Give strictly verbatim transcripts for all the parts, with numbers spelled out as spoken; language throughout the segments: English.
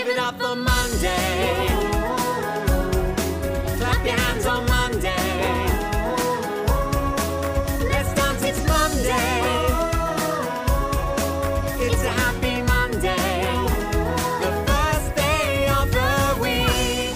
Give it up for Monday. Clap your hands on Monday. Let's dance, it's Monday. It's a happy Monday. The first day of the week.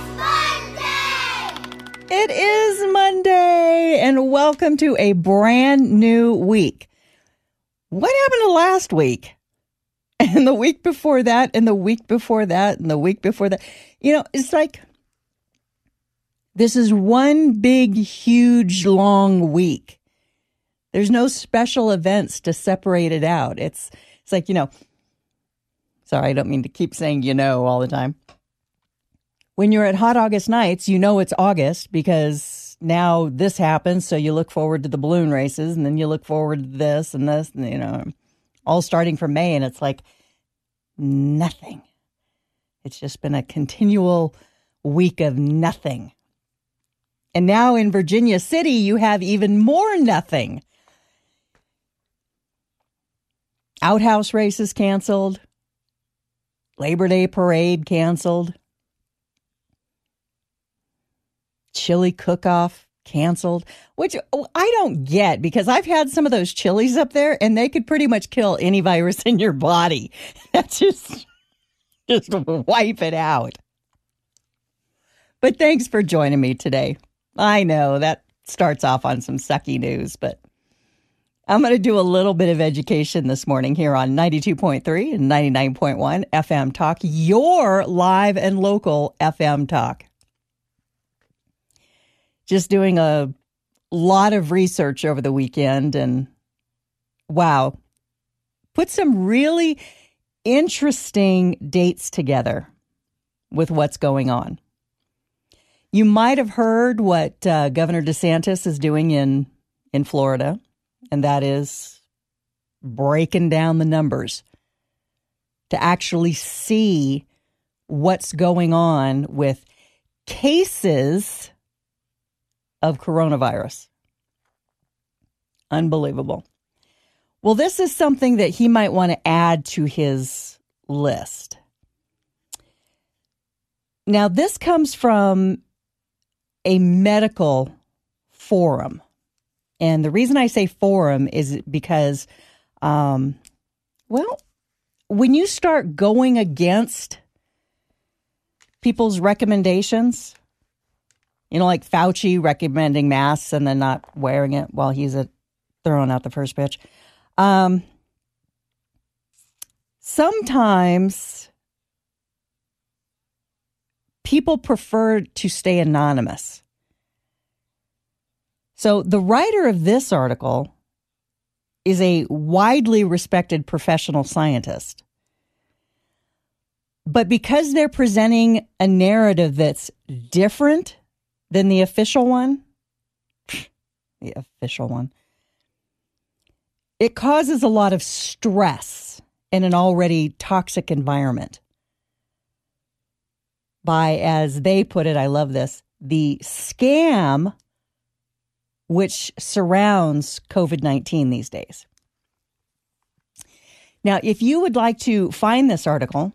It's Monday! It is Monday, and welcome to a brand new week. What happened to last week? And the week before that, and the week before that, and the week before that. You know, it's like this is one big, huge, long week. There's no special events to separate it out. It's it's like, you know, sorry, I don't mean to keep saying you know all the time. When you're at Hot August Nights, you know it's August because now this happens, so you look forward to the balloon races, and then you look forward to this and this, and, you know, all starting from May, and it's like nothing. It's just been a continual week of nothing. And now in Virginia City, you have even more nothing. Outhouse races canceled. Labor Day parade canceled. Chili cook-off canceled, which I don't get because I've had some of those chilies up there and they could pretty much kill any virus in your body. That's just, just wipe it out. But thanks for joining me today. I know that starts off on some sucky news, but I'm going to do a little bit of education this morning here on ninety-two point three and ninety-nine point one F M Talk, your live and local F M Talk. Just doing a lot of research over the weekend and wow, put some really interesting dates together with what's going on. You might have heard what uh, Governor DeSantis is doing in, in Florida, and that is breaking down the numbers to actually see what's going on with cases of coronavirus. Unbelievable. Well, this is something that he might want to add to his list. Now, this comes from a medical forum. And the reason I say forum is because, um, well, when you start going against people's recommendations, you know, like Fauci recommending masks and then not wearing it while he's at throwing out the first pitch. Um, sometimes people prefer to stay anonymous. So the writer of this article is a widely respected professional scientist. But because they're presenting a narrative that's different than the official one, the official one, it causes a lot of stress in an already toxic environment by, as they put it, I love this, the scam which surrounds COVID nineteen these days. Now, if you would like to find this article,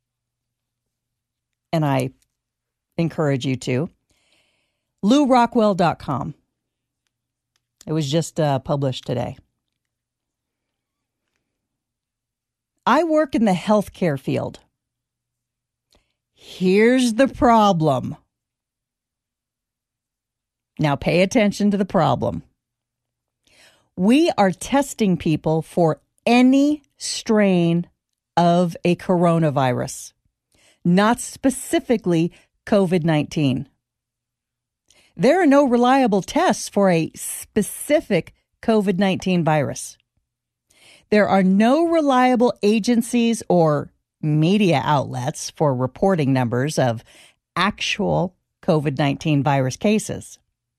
and I encourage you to, lou rockwell dot com. It was just uh, published today. I work in the healthcare field. Here's the problem. Now pay attention to the problem. We are testing people for any strain of a coronavirus, not specifically COVID nineteen. There are no reliable tests for a specific COVID nineteen virus. There are no reliable agencies or media outlets for reporting numbers of actual COVID nineteen virus cases.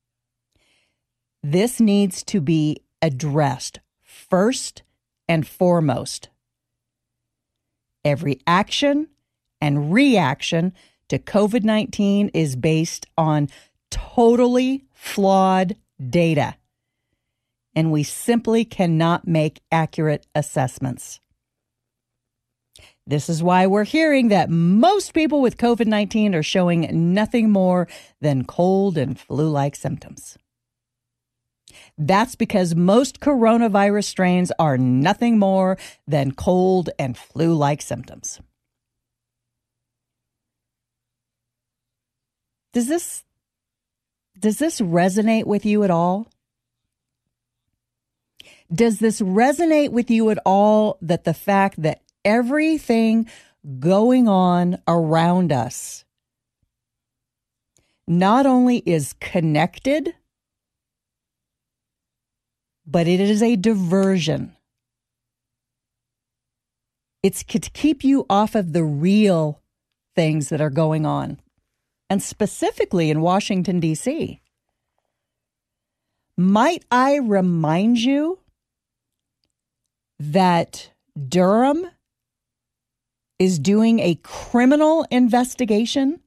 This needs to be addressed first and foremost. Every action and reaction to COVID nineteen is based on totally flawed data, and we simply cannot make accurate assessments. This is why we're hearing that most people with COVID nineteen are showing nothing more than cold and flu-like symptoms. That's because most coronavirus strains are nothing more than cold and flu-like symptoms. Does this, does this resonate with you at all? Does this resonate with you at all that the fact that everything going on around us not only is connected, but it is a diversion? It's to keep you off of the real things that are going on, and specifically in Washington, D C. Might I remind you that Durham is doing a criminal investigation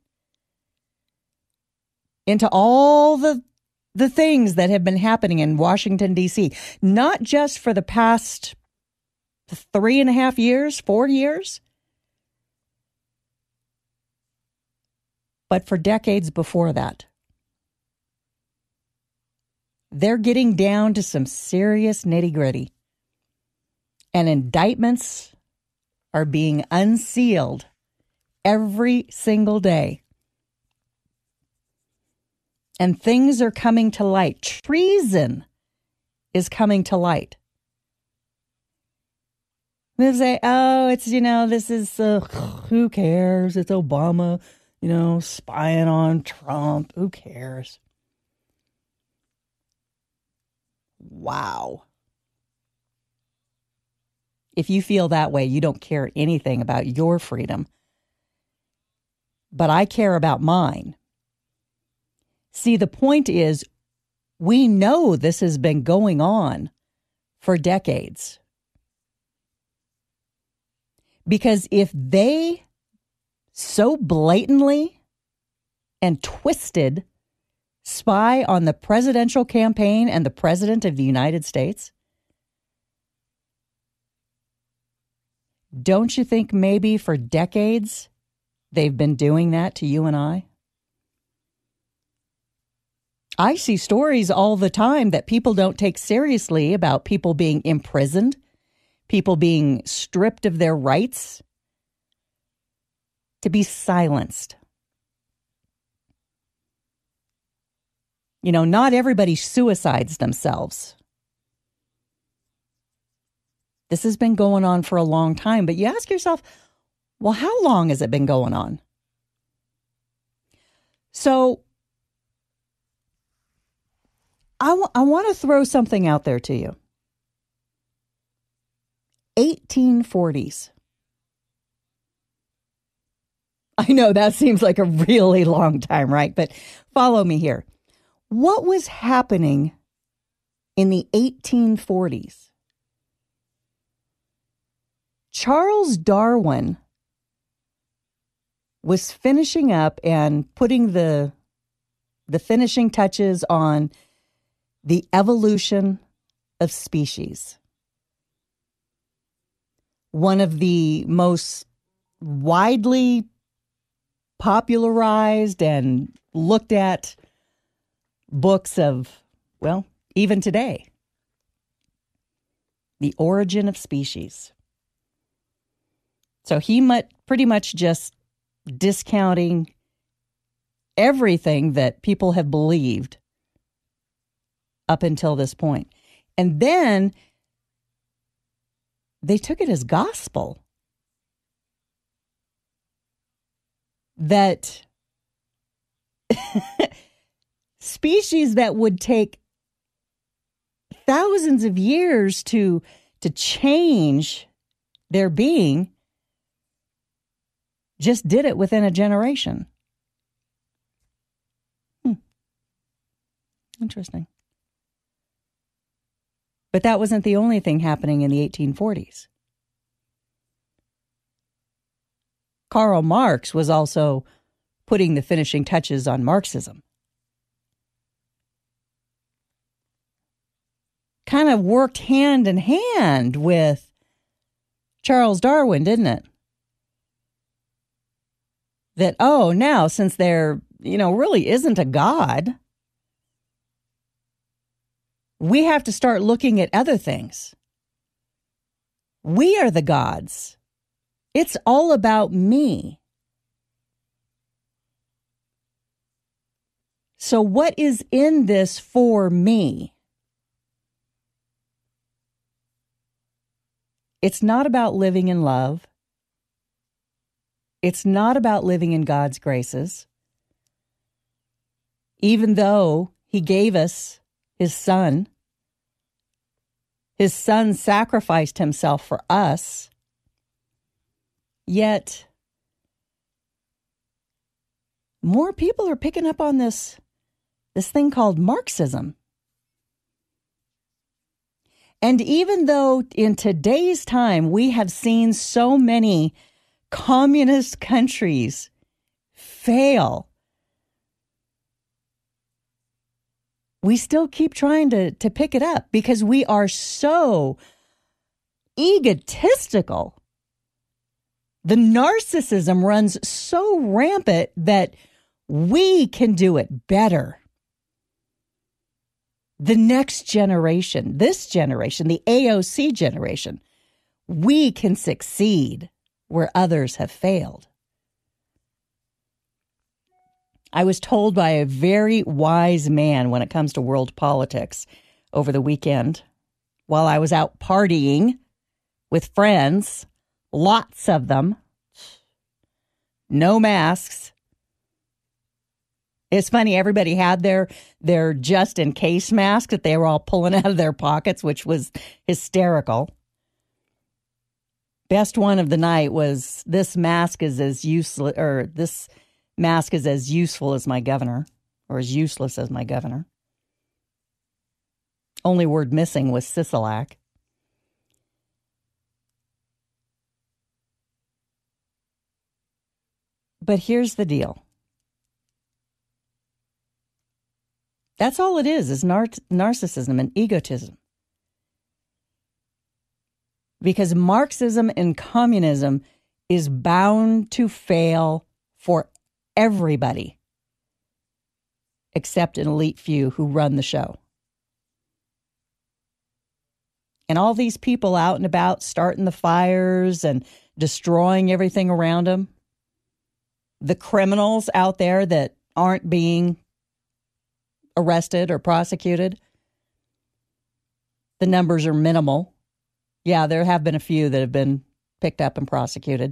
into all the the things that have been happening in Washington, D C, not just for the past three and a half years, four years, but for decades before that. They're getting down to some serious nitty-gritty, and indictments are being unsealed every single day. And things are coming to light. Treason is coming to light. They say, oh, it's, you know, this is, uh, who cares? It's Obama, you know, spying on Trump. Who cares? Wow. If you feel that way, you don't care anything about your freedom. But I care about mine. See, the point is, we know this has been going on for decades. Because if they so blatantly and twisted spy on the presidential campaign and the president of the United States, don't you think maybe for decades they've been doing that to you and I? I see stories all the time that people don't take seriously about people being imprisoned, people being stripped of their rights to be silenced. You know, not everybody suicides themselves. This has been going on for a long time, but you ask yourself, well, how long has it been going on? So I, w- I want to throw something out there to you. eighteen forties. I know that seems like a really long time, right? But follow me here. What was happening in the eighteen forties? Charles Darwin was finishing up and putting the, the finishing touches on the evolution of species. One of the most widely popularized and looked at books of, well, even today. The Origin of Species. So he might pretty much just discounting everything that people have believed up until this point. And then they took it as gospel that species that would take thousands of years to, to change their being just did it within a generation. Hmm. Interesting. But that wasn't the only thing happening in the eighteen forties. Karl Marx was also putting the finishing touches on Marxism. Kind of worked hand in hand with Charles Darwin, didn't it? that, oh, now since there, you know, really isn't a God, we have to start looking at other things. We are the gods. It's all about me. So what is in this for me? It's not about living in love. It's not about living in God's graces. Even though he gave us his son, his son sacrificed himself for us, yet more people are picking up on this, this thing called Marxism. And even though in today's time we have seen so many communist countries fail, we still keep trying to, to pick it up because we are so egotistical. The narcissism runs so rampant that we can do it better. The next generation, this generation, the A O C generation, we can succeed where others have failed. I was told by a very wise man when it comes to world politics over the weekend while I was out partying with friends, lots of them, no masks. It's funny, everybody had their their just-in-case mask that they were all pulling out of their pockets, which was hysterical. Best one of the night was, this mask is as useless, or this mask is as useful as my governor, or as useless as my governor. Only word missing was Sisolak. But here's the deal. That's all it is, is nar- narcissism and egotism. Because Marxism and communism is bound to fail for everybody, except an elite few who run the show. And all these people out and about starting the fires and destroying everything around them, the criminals out there that aren't being arrested or prosecuted, the numbers are minimal. Yeah, there have been a few that have been picked up and prosecuted.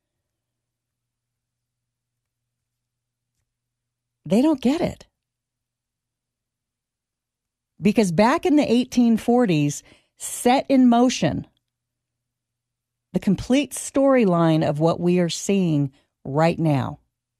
They don't get it. Because back in the eighteen forties, set in motion the complete storyline of what we are seeing right now.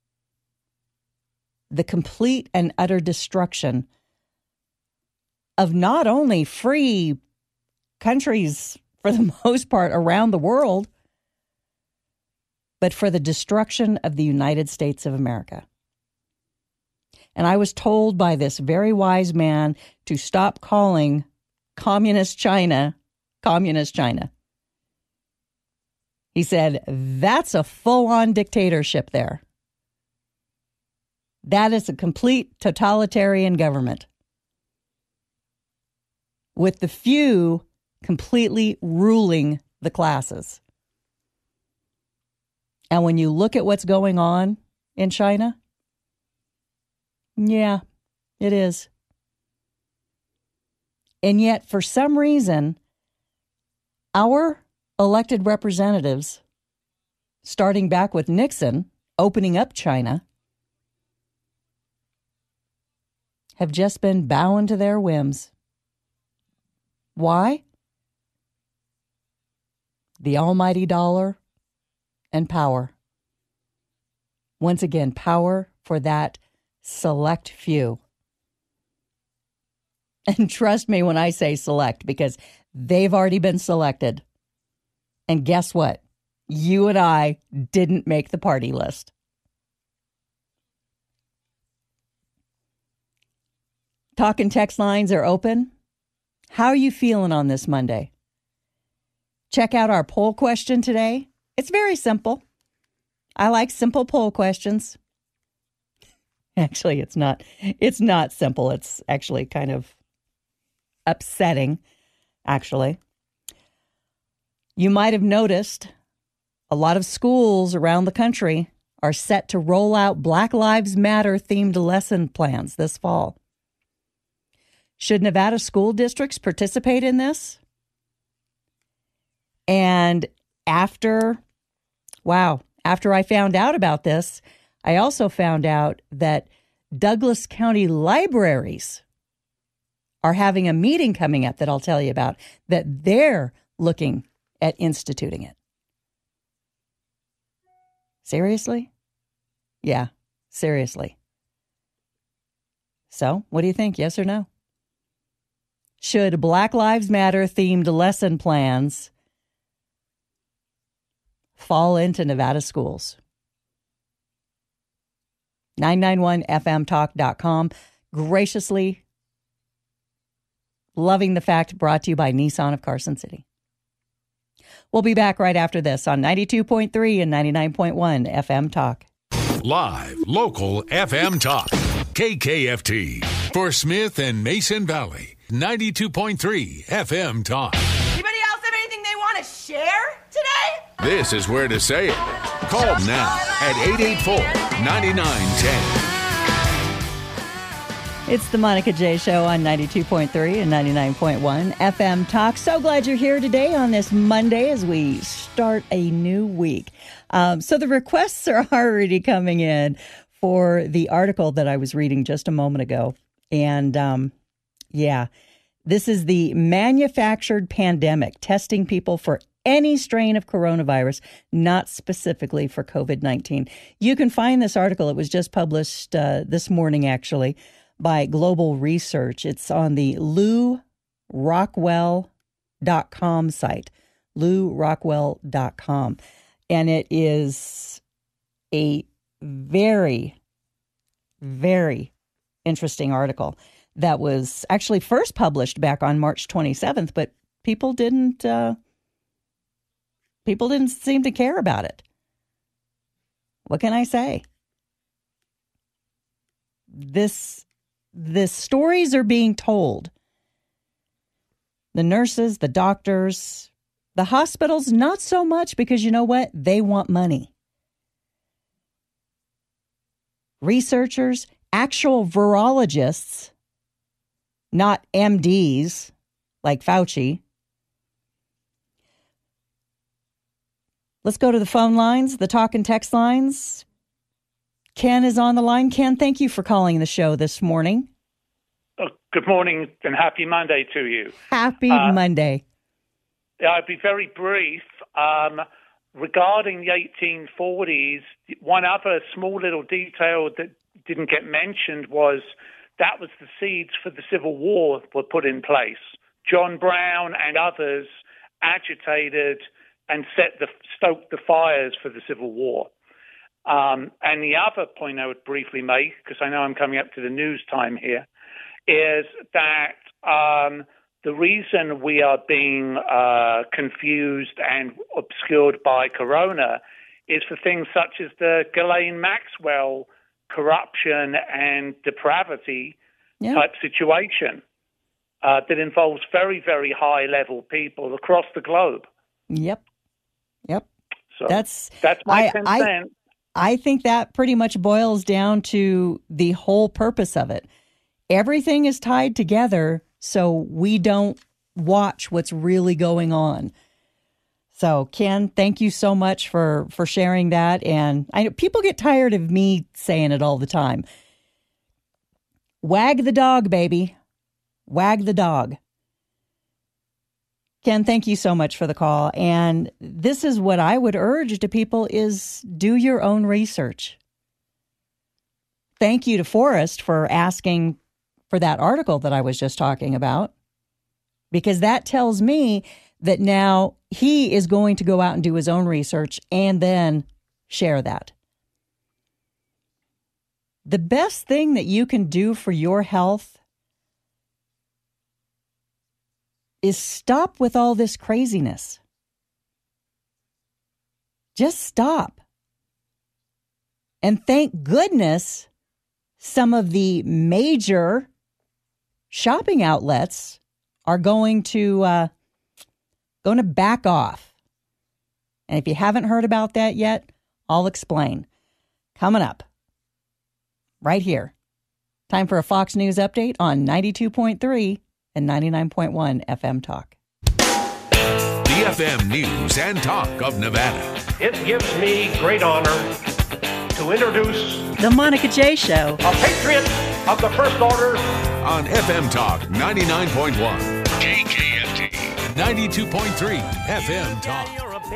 The complete and utter destruction of not only free countries, for the most part, around the world, but for the destruction of the United States of America. And I was told by this very wise man to stop calling communist China, communist China. He said, that's a full-on dictatorship there. That is a complete totalitarian government, with the few completely ruling the classes. And when you look at what's going on in China, yeah, it is. And yet, for some reason, our elected representatives, starting back with Nixon, opening up China, have just been bowing to their whims. Why? The almighty dollar and power. Once again, power for that select few. And trust me when I say select, because they've already been selected. And guess what? You and I didn't make the party list. Talk and text lines are open. How are you feeling on this Monday? Check out our poll question today. It's very simple. I like simple poll questions. Actually, it's not. It's not simple. It's actually kind of upsetting, actually. You might have noticed a lot of schools around the country are set to roll out Black Lives Matter themed lesson plans this fall. Should Nevada school districts participate in this? And after, wow, after I found out about this, I also found out that Douglas County libraries are having a meeting coming up that I'll tell you about, that they're looking at instituting it. Seriously? Yeah, seriously. So, what do you think? Yes or no? Should Black Lives Matter themed lesson plans fall into Nevada schools? nine nine one f m talk dot com. Graciously loving the fact, brought to you by Nissan of Carson City. We'll be back right after this on ninety-two point three and ninety-nine point one F M Talk. Live, local F M Talk. K K F T. For Smith and Mason Valley. ninety-two point three F M Talk. Anybody else have anything they want to share today? This is where to say it. Call now at eight eight four, nine nine one zero. It's the Monica J Show on ninety-two point three and ninety-nine point one F M Talk. So glad you're here today on this Monday as we start a new week. Um, so the requests are already coming in for the article that I was reading just a moment ago. And um, yeah, this is the manufactured pandemic, testing people for any strain of coronavirus, not specifically for covid nineteen. You can find this article. It was just published uh, this morning, actually, by Global Research. It's on the lou rockwell dot com site, lou rockwell dot com. And it is a very, very interesting article that was actually first published back on March twenty-seventh, but people didn't uh, people didn't seem to care about it. What can I say? This the stories are being told. The nurses, the doctors, the hospitals, not so much, because you know what? They want money. Researchers, actual virologists, not M Ds like Fauci. Let's go to the phone lines, the talk and text lines. Ken is on the line. Ken, thank you for calling the show this morning. Oh, good morning and happy Monday to you. Happy Uh, Monday. I'll be very brief. Um, regarding the eighteen forties, one other small little detail that didn't get mentioned was that was the seeds for the Civil War were put in place. John Brown and others agitated and set the stoked the fires for the Civil War. Um, and the other point I would briefly make, because I know I'm coming up to the news time here, is that um, the reason we are being uh, confused and obscured by corona is for things such as the Ghislaine Maxwell corruption and depravity Yeah. type situation uh, that involves very, very high-level people across the globe. Yep. Yep. So That's that's my I- ten I- cents. I think that pretty much boils down to the whole purpose of it. Everything is tied together so we don't watch what's really going on. So, Ken, thank you so much for, for sharing that. And I know people get tired of me saying it all the time. Wag the dog, baby. Wag the dog. Ken, thank you so much for the call. And this is what I would urge to people is do your own research. Thank you to Forrest for asking for that article that I was just talking about, because that tells me that now he is going to go out and do his own research and then share that. The best thing that you can do for your health is stop with all this craziness. Just stop. And thank goodness some of the major shopping outlets are going to uh, going to back off. And if you haven't heard about that yet, I'll explain. Coming up right here. Time for a Fox News update on ninety-two point three and ninety-nine point one F M Talk. The F M News and Talk of Nevada. It gives me great honor to introduce The Monica J. Show. a patriot of the First Order. On F M Talk ninety-nine point one, K K F T ninety-two point three F M Talk.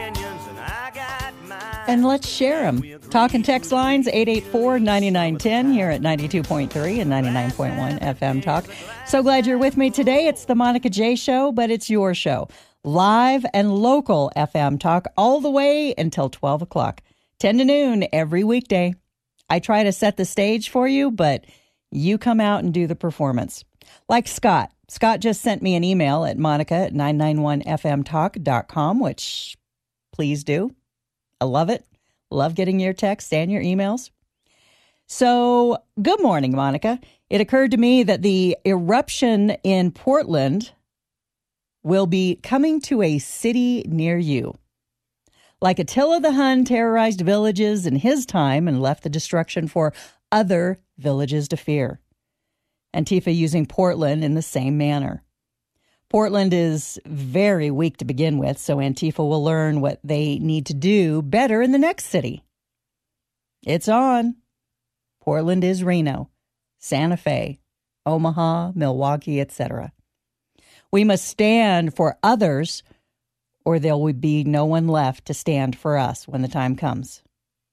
And let's share them. Talk and text lines eight eight four, nine nine one zero here at ninety-two point three and ninety-nine point one F M Talk. So glad you're with me today. It's the Monica J. Show, but it's your show. Live and local F M Talk all the way until twelve o'clock. ten to noon every weekday. I try to set the stage for you, but you come out and do the performance. Like Scott. Scott just sent me an email at monica at nine nine one f m talk dot com, which please do. I love it. Love getting your texts and your emails. So, good morning, Monica. It occurred to me that the eruption in Portland will be coming to a city near you. Like Attila the Hun terrorized villages in his time and left the destruction for other villages to fear. Antifa using Portland in the same manner. Portland is very weak to begin with, so Antifa will learn what they need to do better in the next city. It's on. Portland is Reno, Santa Fe, Omaha, Milwaukee, et cetera. We must stand for others, or there will be no one left to stand for us when the time comes.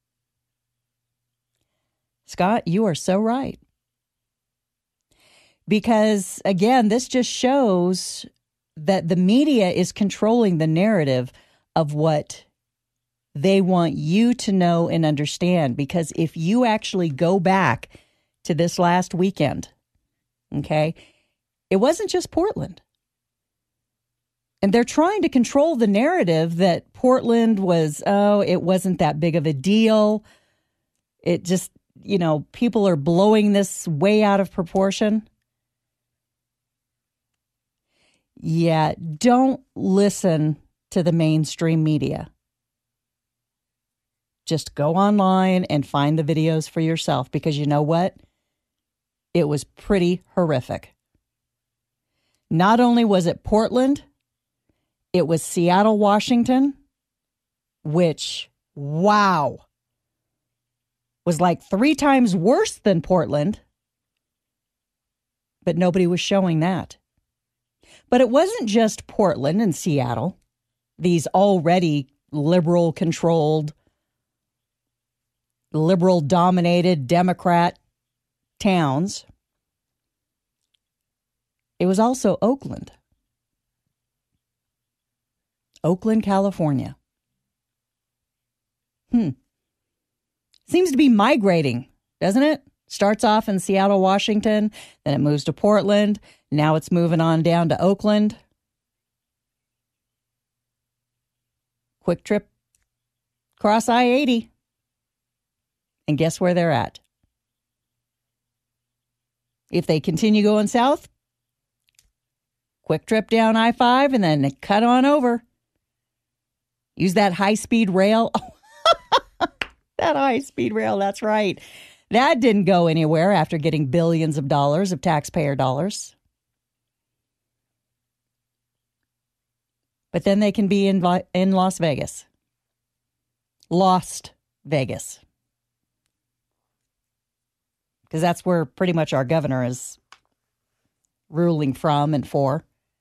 Scott, you are so right. Because, again, this just shows that the media is controlling the narrative of what they want you to know and understand. Because if you actually go back to this last weekend, okay, it wasn't just Portland. And they're trying to control the narrative that Portland was, oh, it wasn't that big of a deal. It just, you know, people are blowing this way out of proportion. Yeah, don't listen to the mainstream media. Just go online and find the videos for yourself, because you know what? It was pretty horrific. Not only was it Portland, it was Seattle, Washington, which, wow, was like three times worse than Portland. But nobody was showing that. But it wasn't just Portland and Seattle, these already liberal-controlled, liberal-dominated Democrat towns. It was also Oakland. Oakland, California. Hmm. Seems to be migrating, doesn't it? Starts off in Seattle, Washington, then it moves to Portland. Now it's moving on down to Oakland. Quick trip across I eighty. And guess where they're at? If they continue going south, quick trip down I five and then cut on over. Use that high-speed rail. That high-speed rail, that's right. That didn't go anywhere after getting billions of dollars of taxpayer dollars. But then they can be in, in Las Vegas. Lost Vegas. Because that's where pretty much our governor is ruling from and for.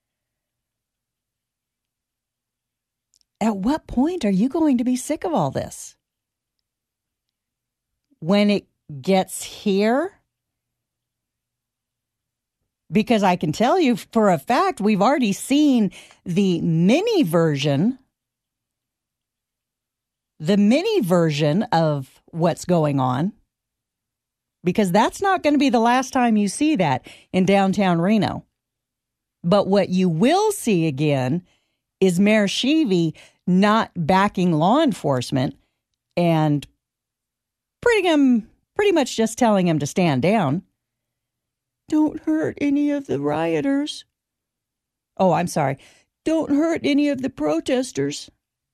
At what point are you going to be sick of all this? When it gets here? Because I can tell you for a fact, we've already seen the mini version, the mini version of what's going on. Because that's not going to be the last time you see that in downtown Reno. But what you will see again is Mayor Sheevy not backing law enforcement and pretty, um, pretty much just telling him to stand down. Don't hurt any of the rioters. Oh, I'm sorry. Don't hurt any of the protesters.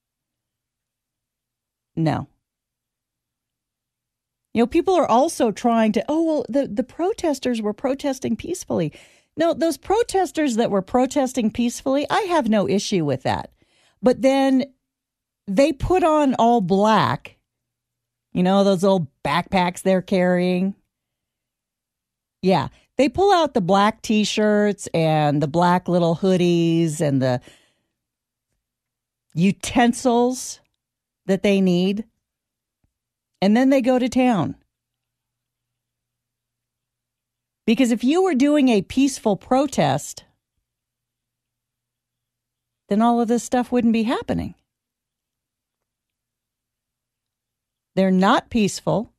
No. You know, people are also trying to, oh, well, the, the protesters were protesting peacefully. No, those protesters that were protesting peacefully, I have no issue with that. But then they put on all black, you know, those old backpacks they're carrying. Yeah, they pull out the black T-shirts and the black little hoodies and the utensils that they need. And then they go to town. Because if you were doing a peaceful protest, then all of this stuff wouldn't be happening. They're not peaceful.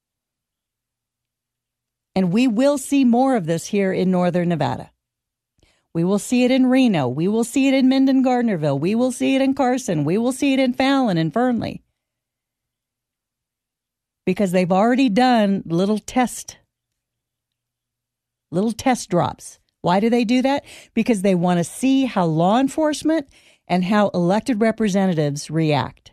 And we will see more of this here in northern Nevada. We will see it in Reno. We will see it in Minden-Gardnerville. We will see it in Carson. We will see it in Fallon and Fernley. Because they've already done little test, little test drops. Why do they do that? Because they want to see how law enforcement and how elected representatives react.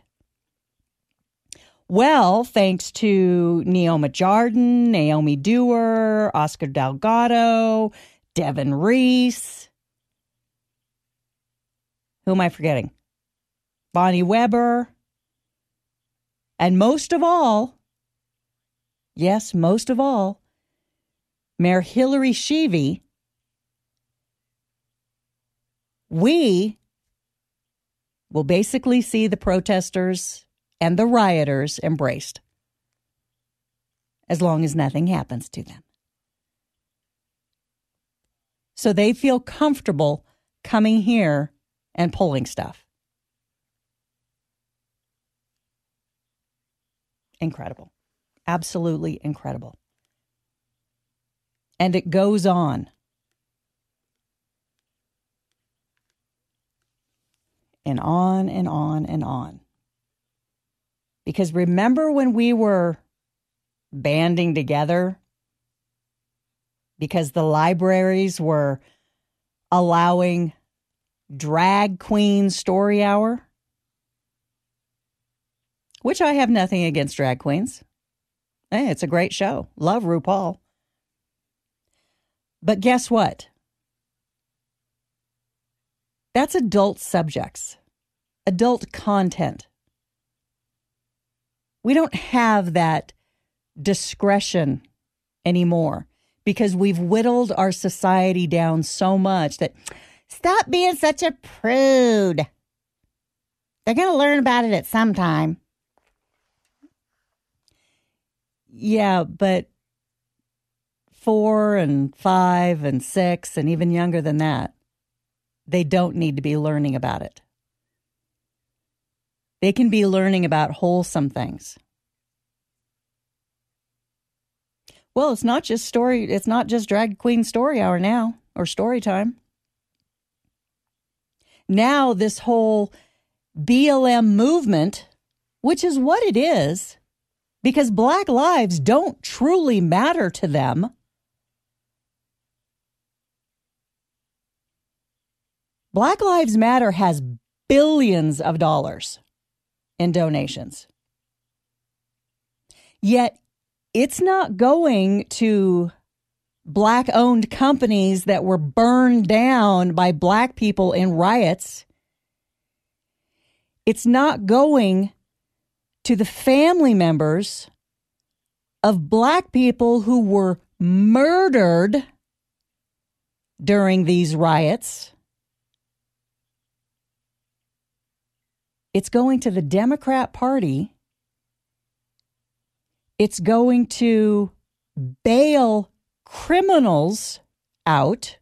Well, thanks to Neoma Jardin, Naomi Dewar, Oscar Delgado, Devin Reese. Who am I forgetting? Bonnie Weber. And most of all, yes, most of all, Mayor Hillary Sheevy, we will basically see the protesters and the rioters embraced as long as nothing happens to them. So they feel comfortable coming here and pulling stuff. Incredible. Absolutely incredible. And it goes on. And on and on and on. Because remember when we were banding together because the libraries were allowing drag queen story hour? Which I have nothing against drag queens. Hey, it's a great show. Love RuPaul. But guess what? That's adult subjects, adult content. We don't have that discretion anymore because we've whittled our society down so much that stop being such a prude. They're going to learn about it at some time. Yeah, but four and five and six and even younger than that, they don't need to be learning about it. They can be learning about wholesome things. Well, it's not just story, it's not just drag queen story hour now or story time. Now this whole B L M movement, which is what it is, because Black lives don't truly matter to them. Black Lives Matter has billions of dollars in donations. Yet it's not going to Black-owned companies that were burned down by Black people in riots. It's not going to the family members of Black people who were murdered during these riots. It's going to the Democrat Party. It's going to bail criminals out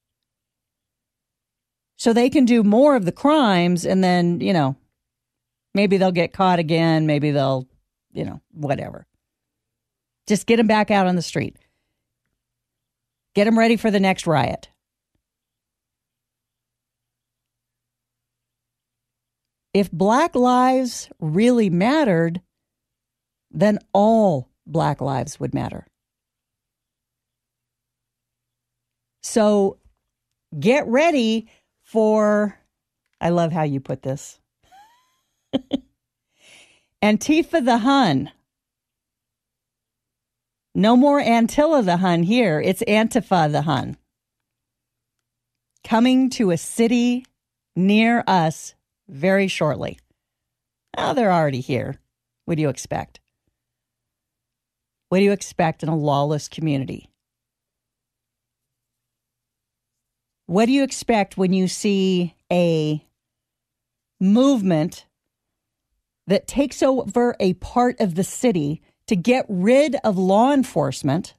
so they can do more of the crimes and then, you know, maybe they'll get caught again. Maybe they'll, you know, whatever. Just get them back out on the street. Get them ready for the next riot. If Black lives really mattered, then all Black lives would matter. So get ready for, I love how you put this, Antifa the Hun. No more Antilla the Hun here. It's Antifa the Hun. Coming to a city near us very shortly. Oh, they're already here. What do you expect? What do you expect in a lawless community? What do you expect when you see a movement that takes over a part of the city to get rid of law enforcement,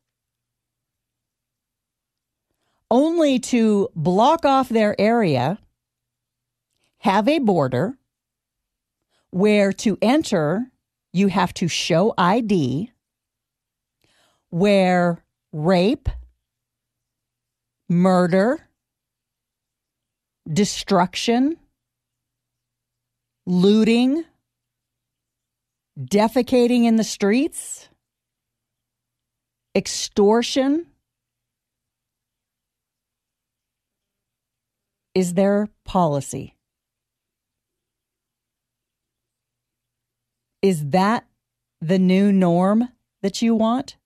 only to block off their area, have a border where to enter you have to show I D, where rape, murder, destruction, looting, defecating in the streets, extortion is their policy. Is that the new norm that you want?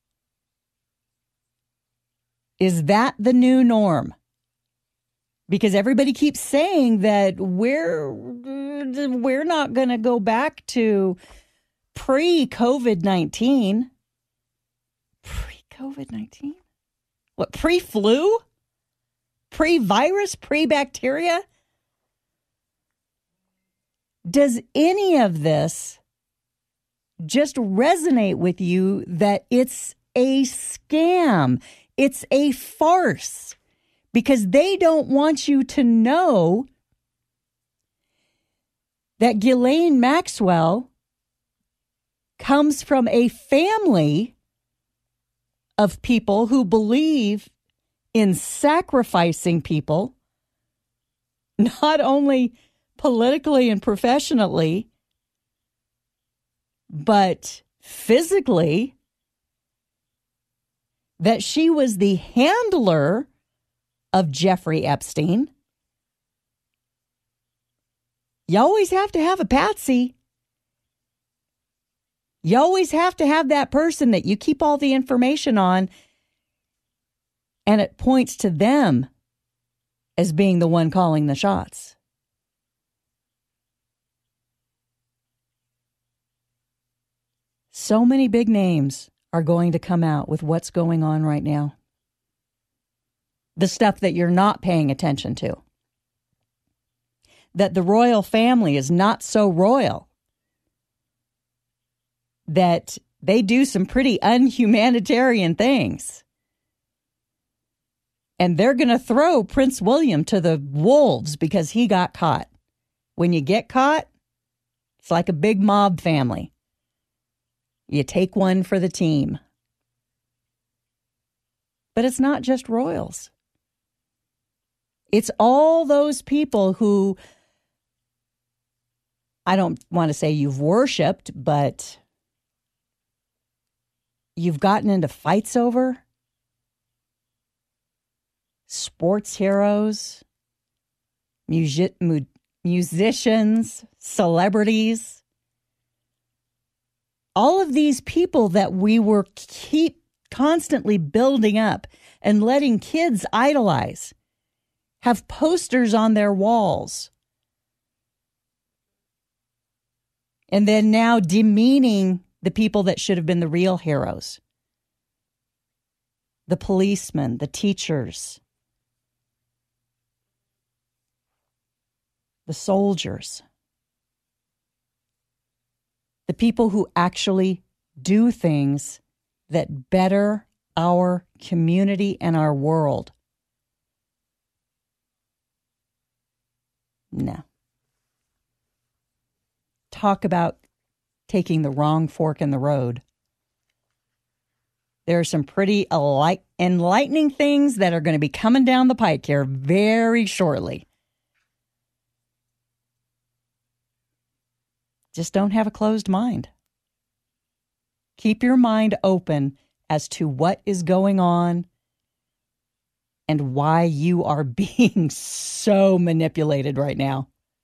Is that the new norm? Because everybody keeps saying that we're we're not going to go back to pre-COVID nineteen. Pre-COVID nineteen? What, pre-flu? Pre-virus? Pre-bacteria? Does any of this just resonate with you that it's a scam? It's a farce. Because they don't want you to know that Ghislaine Maxwell comes from a family of people who believe in sacrificing people, not only politically and professionally, but physically, that she was the handler of Jeffrey Epstein. You always have to have a patsy. You always have to have that person that you keep all the information on, and it points to them as being the one calling the shots. So many big names are going to come out with what's going on right now. The stuff that you're not paying attention to. That the royal family is not so royal. That they do some pretty unhumanitarian things. And they're going to throw Prince William to the wolves because he got caught. When you get caught, it's like a big mob family. You take one for the team. But it's not just royals. It's all those people who, I don't want to say you've worshipped, but you've gotten into fights over. Sports heroes, music, mu- musicians, celebrities. All of these people that we were keep constantly building up and letting kids idolize have posters on their walls. And then now demeaning the people that should have been the real heroes. The policemen, the teachers, the soldiers. The people who actually do things that better our community and our world. No. Talk about taking the wrong fork in the road. There are some pretty enlightening things that are going to be coming down the pike here very shortly. Just don't have a closed mind. Keep your mind open as to what is going on and why you are being so manipulated right now.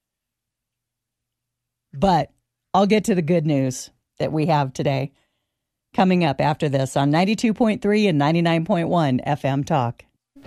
But I'll get to the good news that we have today coming up after this on ninety-two point three and ninety-nine point one F M Talk.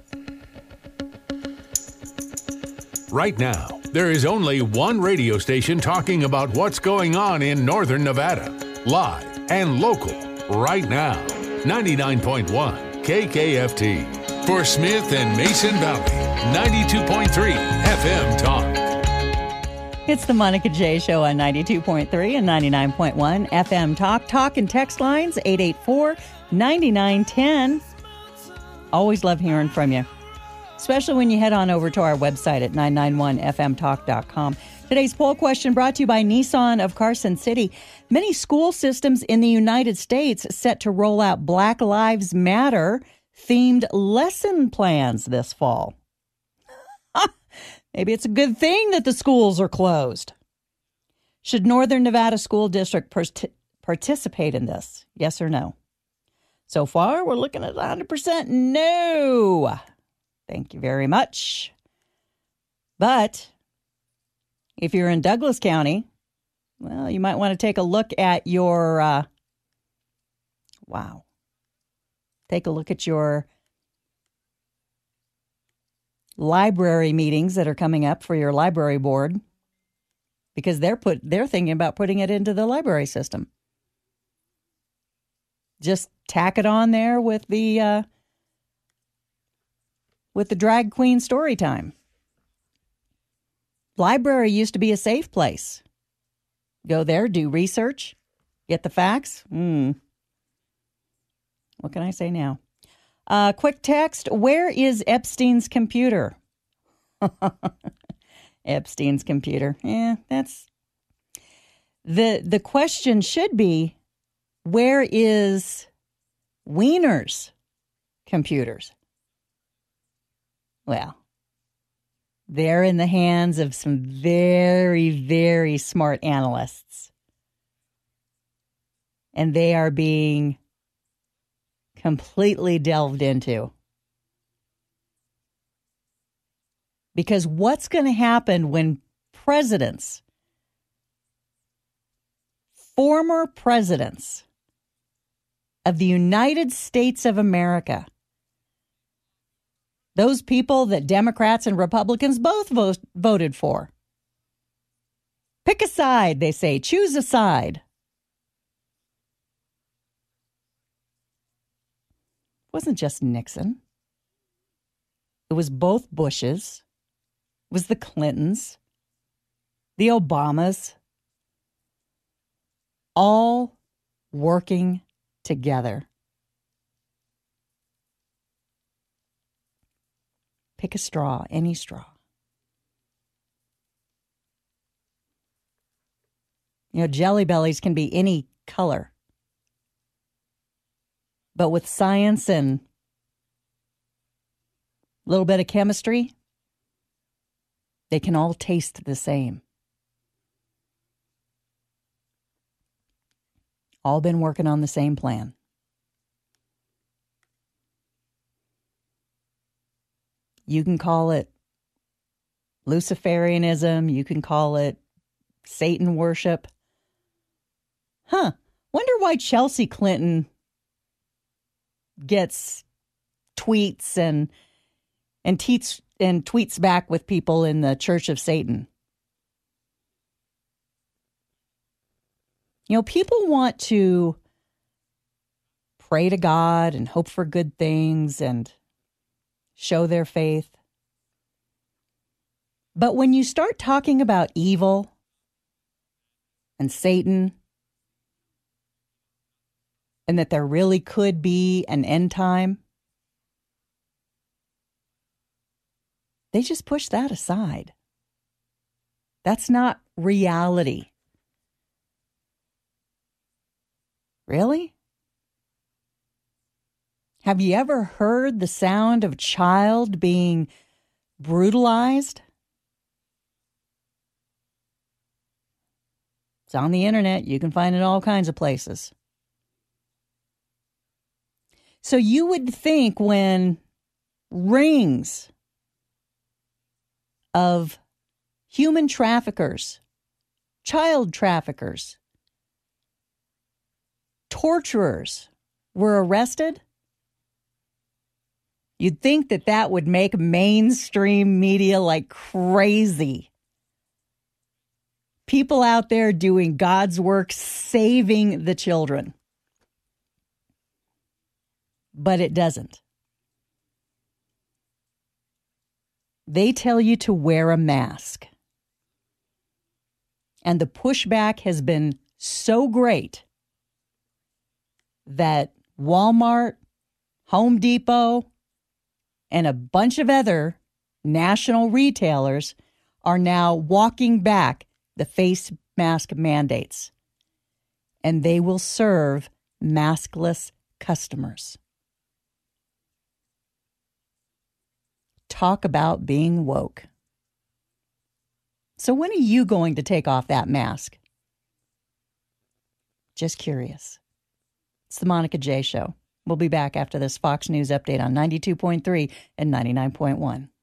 Right now, there is only one radio station talking about what's going on in Northern Nevada. Live and local. Right now. ninety-nine point one K K F T. For Smith and Mason Valley. ninety-two point three F M Talk. It's the Monica J Show on ninety-two point three and ninety-nine point one F M Talk. Talk and text lines eight eight four, nine nine one zero. Always love hearing from you, especially when you head on over to our website at nine nine one F M talk dot com. Today's poll question brought to you by Nissan of Carson City. Many school systems in the United States set to roll out Black Lives Matter themed lesson plans this fall. Maybe it's a good thing that the schools are closed. Should Northern Nevada School District part- participate in this? Yes or no? So far, we're looking at one hundred percent no. Thank you very much. But if you're in Douglas County, well, you might want to take a look at your, uh, wow, take a look at your library meetings that are coming up for your library board, because they're put they're thinking about putting it into the library system. Just tack it on there with the uh, with the drag queen story time. Library used to be a safe place. Go there, do research, get the facts. Hmm. What can I say now? Uh, quick text, where is Epstein's computer? Epstein's computer. Yeah, that's... The, the question should be, where is Wiener's computers? Well, they're in the hands of some very, very smart analysts. And they are being completely delved into. Because what's going to happen when presidents, former presidents of the United States of America, those people that Democrats and Republicans both vote, voted for, pick a side, they say, choose a side. It wasn't just Nixon. It was both Bushes. It was the Clintons, the Obamas, all working together. Pick a straw, any straw. You know, Jelly Bellies can be any color. But with science and a little bit of chemistry, they can all taste the same. All been working on the same plan. You can call it Luciferianism. You can call it Satan worship. Huh. Wonder why Chelsea Clinton gets tweets and and tweets and tweets back with people in the Church of Satan. You know, people want to pray to God and hope for good things and show their faith. But when you start talking about evil and Satan, and that there really could be an end time, they just push that aside. That's not reality. Really? Have you ever heard the sound of a child being brutalized? It's on the internet. You can find it all kinds of places. So you would think when rings of human traffickers, child traffickers, torturers were arrested, you'd think that that would make mainstream media like crazy. People out there doing God's work, saving the children. But it doesn't. They tell you to wear a mask. And the pushback has been so great that Walmart, Home Depot, and a bunch of other national retailers are now walking back the face mask mandates. And they will serve maskless customers. Talk about being woke. So when are you going to take off that mask? Just curious. It's the Monica J. Show. We'll be back after this Fox News update on ninety-two point three and ninety-nine point one.